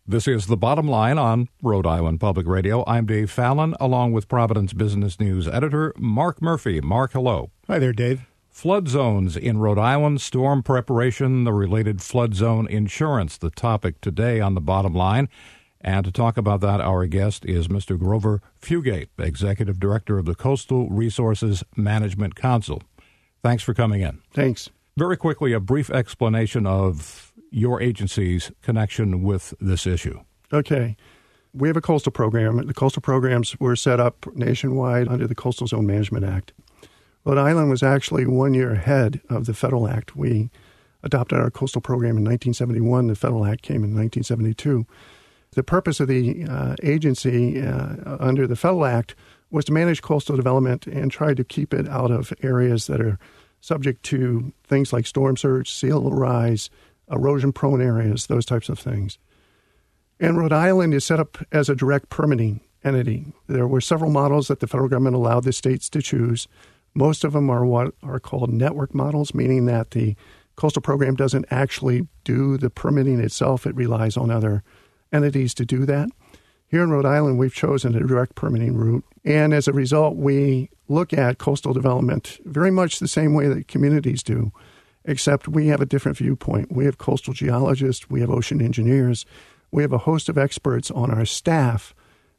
This is The Bottom Line on Rhode Island Public Radio. I'm Dave Fallon, along with Providence Business News editor Mark Murphy. Mark, hello. Hi there, Dave. Flood zones in Rhode Island, storm preparation, the related flood zone insurance, the topic today on The Bottom Line. And to talk about that, our guest is Mr. Grover Fugate, Executive Director of the Coastal Resources Management Council. Thanks for coming in. Thanks. Very quickly, a brief explanation of your agency's connection with this issue. Okay. We have a coastal program. The coastal programs were set up nationwide under the Coastal Zone Management Act. Rhode Island was actually 1 year ahead of the federal act. We adopted our coastal program in 1971. The federal act came in 1972. The purpose of the agency under the federal act was to manage coastal development and try to keep it out of areas that are subject to things like storm surge, sea level rise, erosion-prone areas, those types of things. And Rhode Island is set up as a direct permitting entity. There were several models that the federal government allowed the states to choose. Most of them are what are called network models, meaning that the coastal program doesn't actually do the permitting itself. It relies on other entities to do that. Here in Rhode Island, we've chosen a direct permitting route. And as a result, we look at coastal development very much the same way that communities do, except we have a different viewpoint. We have coastal geologists, we have ocean engineers, we have a host of experts on our staff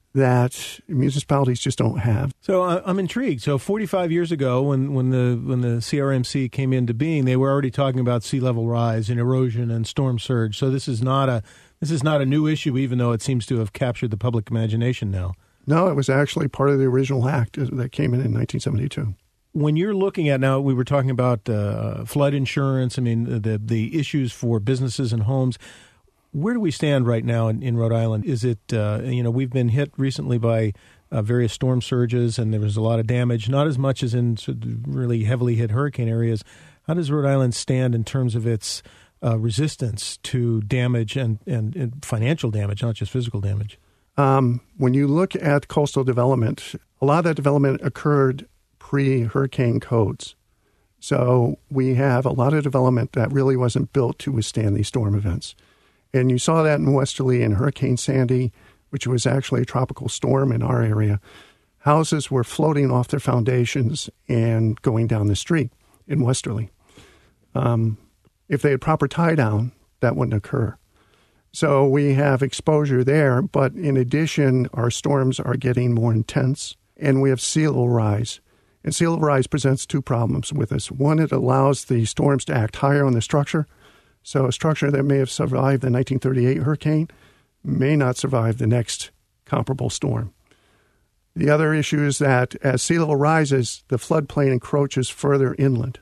that municipalities just don't have. So I'm intrigued. So 45 years ago, when the CRMC came into being, they were already talking about sea level rise and erosion and storm surge. So this is not a new issue, even though it seems to have captured the public imagination now. No, it was actually part of the original act that came in 1972. When you're looking at now, we were talking about flood insurance. I mean, the issues for businesses and homes. Where do we stand right now in Rhode Island? Is it, we've been hit recently by various storm surges, and there was a lot of damage, not as much as in really heavily hit hurricane areas. How does Rhode Island stand in terms of its resistance to damage and financial damage, not just physical damage? When you look at coastal development, a lot of that development occurred pre-hurricane codes. So we have a lot of development that really wasn't built to withstand these storm events. And you saw that in Westerly and Hurricane Sandy, which was actually a tropical storm in our area. Houses were floating off their foundations and going down the street in Westerly. If they had proper tie down, that wouldn't occur. So we have exposure there, but in addition, our storms are getting more intense, and we have sea level rise. And sea level rise presents two problems with us. One, it allows the storms to act higher on the structure. So a structure that may have survived the 1938 hurricane may not survive the next comparable storm. The other issue is that as sea level rises, the floodplain encroaches further inland.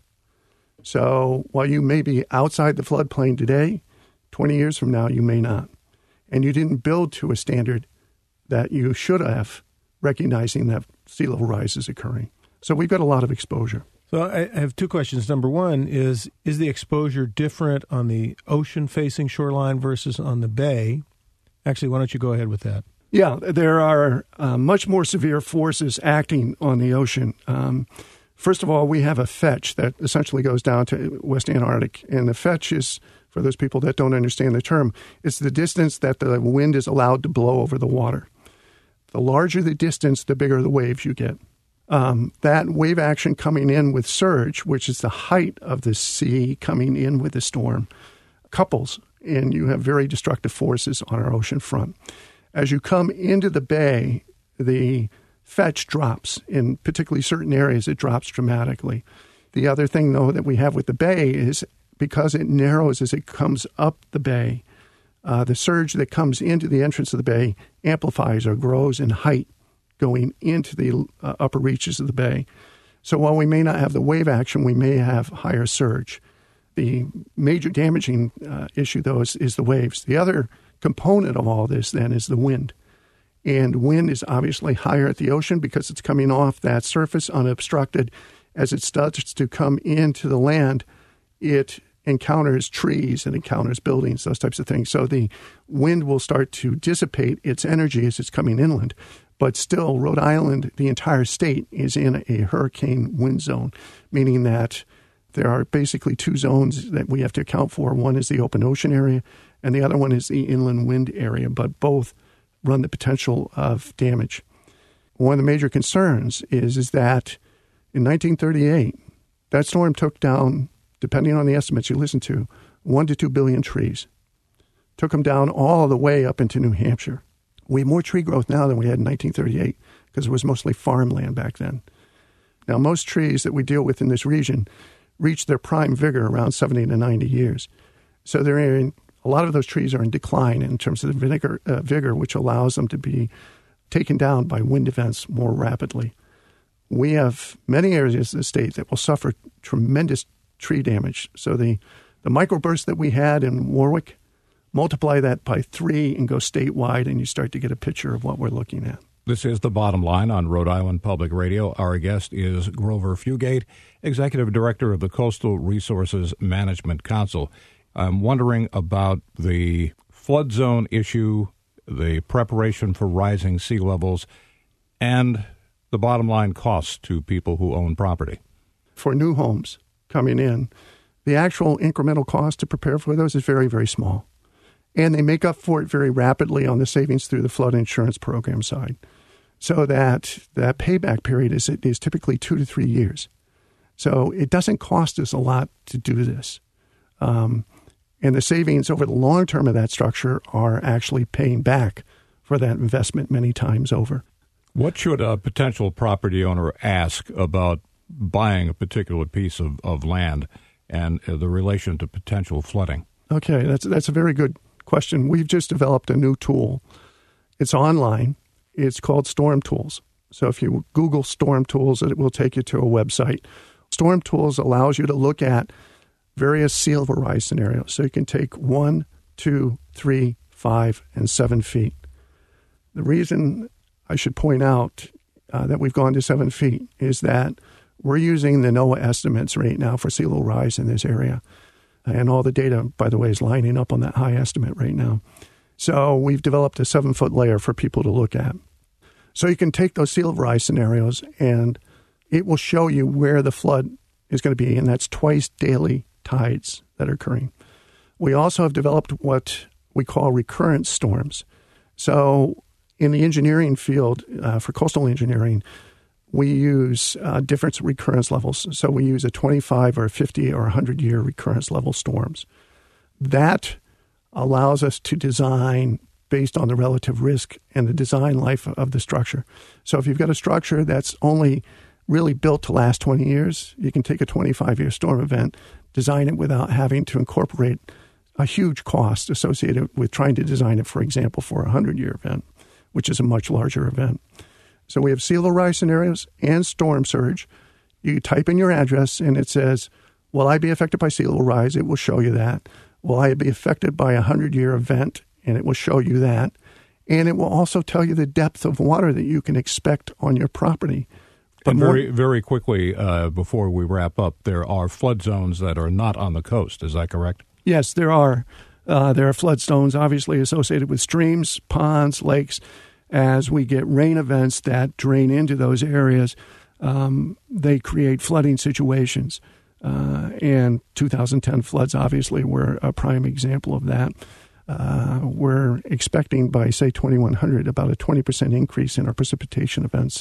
So while you may be outside the floodplain today, 20 years from now, you may not. And you didn't build to a standard that you should have, recognizing that sea level rise is occurring. So we've got a lot of exposure. So I have two questions. Number one is the exposure different on the ocean-facing shoreline versus on the bay? Actually, why don't you go ahead with that? Yeah, there are much more severe forces acting on the ocean. First of all, we have a fetch that essentially goes down to West Antarctic. And the fetch is, for those people that don't understand the term, it's the distance that the wind is allowed to blow over the water. The larger the distance, the bigger the waves you get. That wave action coming in with surge, which is the height of the sea coming in with the storm, couples, and you have very destructive forces on our ocean front. As you come into the bay, the fetch drops. In particularly certain areas, it drops dramatically. The other thing, though, that we have with the bay is because it narrows as it comes up the bay, the surge that comes into the entrance of the bay amplifies or grows in height going into the upper reaches of the bay. So while we may not have the wave action, we may have higher surge. The major damaging issue, though, is the waves. The other component of all this, then, is the wind. And wind is obviously higher at the ocean because it's coming off that surface unobstructed. As it starts to come into the land, it encounters trees and encounters buildings, those types of things. So the wind will start to dissipate its energy as it's coming inland. But still, Rhode Island, the entire state, is in a hurricane wind zone, meaning that there are basically two zones that we have to account for. One is the open ocean area, and the other one is the inland wind area, but both run the potential of damage. One of the major concerns is that in 1938, that storm took down, depending on the estimates you listen to, 1 to 2 billion trees. Took them down all the way up into New Hampshire. We have more tree growth now than we had in 1938 because it was mostly farmland back then. Now, most trees that we deal with in this region reach their prime vigor around 70 to 90 years. So a lot of those trees are in decline in terms of the vigor, which allows them to be taken down by wind events more rapidly. We have many areas of the state that will suffer tremendous tree damage. So the microburst that we had in Warwick, multiply that by 3 and go statewide, and you start to get a picture of what we're looking at. This is The Bottom Line on Rhode Island Public Radio. Our guest is Grover Fugate, Executive Director of the Coastal Resources Management Council. I'm wondering about the flood zone issue, the preparation for rising sea levels, and the bottom line costs to people who own property. For new homes coming in, the actual incremental cost to prepare for those is very, very small. And they make up for it very rapidly on the savings through the flood insurance program side. So that payback period is typically 2 to 3 years. So it doesn't cost us a lot to do this. And the savings over the long term of that structure are actually paying back for that investment many times over. What should a potential property owner ask about buying a particular piece of land and the relation to potential flooding? Okay, that's a very good question. We've just developed a new tool. It's online. It's called Storm Tools. So if you Google Storm Tools, it will take you to a website. Storm Tools allows you to look at various sea level rise scenarios. So you can take 1, 2, 3, 5, and 7 feet. The reason I should point out that we've gone to 7 feet is that we're using the NOAA estimates right now for sea level rise in this area. And all the data, by the way, is lining up on that high estimate right now. So we've developed a 7-foot layer for people to look at. So you can take those sea level rise scenarios and it will show you where the flood is going to be, and that's twice daily tides that are occurring. We also have developed what we call recurrent storms. So in the engineering field, for coastal engineering, we use different recurrence levels. So we use a 25 or 50 or 100-year recurrence level storms. That allows us to design based on the relative risk and the design life of the structure. So if you've got a structure that's only really built to last 20 years, you can take a 25-year storm event, design it without having to incorporate a huge cost associated with trying to design it, for example, for a 100-year event, which is a much larger event. So we have sea level rise scenarios and storm surge. You type in your address and it says, will I be affected by sea level rise? It will show you that. Will I be affected by a 100-year event? And it will show you that. And it will also tell you the depth of water that you can expect on your property. But and very quickly, before we wrap up, there are flood zones that are not on the coast. Is that correct? Yes, there are. There are flood zones obviously associated with streams, ponds, lakes. As we get rain events that drain into those areas, they create flooding situations. And 2010 floods obviously were a prime example of that. We're expecting by, say, 2100, about a 20% increase in our precipitation events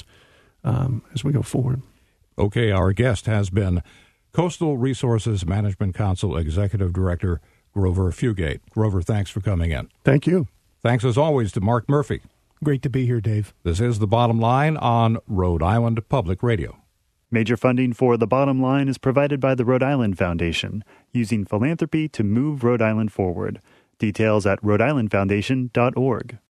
as we go forward. Okay, our guest has been Coastal Resources Management Council Executive Director Grover Fugate. Grover, thanks for coming in. Thank you. Thanks, as always, to Mark Murphy. Great to be here, Dave. This is The Bottom Line on Rhode Island Public Radio. Major funding for The Bottom Line is provided by the Rhode Island Foundation, using philanthropy to move Rhode Island forward. Details at rhodeislandfoundation.org.